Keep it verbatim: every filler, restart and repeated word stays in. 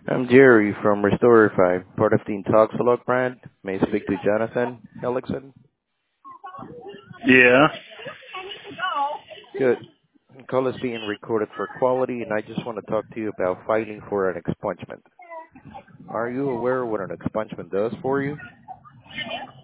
I'm Jerry from Restorify, part of the Intoxilog brand. May I speak to Jonathan Hellickson? Yeah. Good. The call is being recorded for quality, and I just want to talk to you about filing for an expungement. Are you aware what an expungement does for you?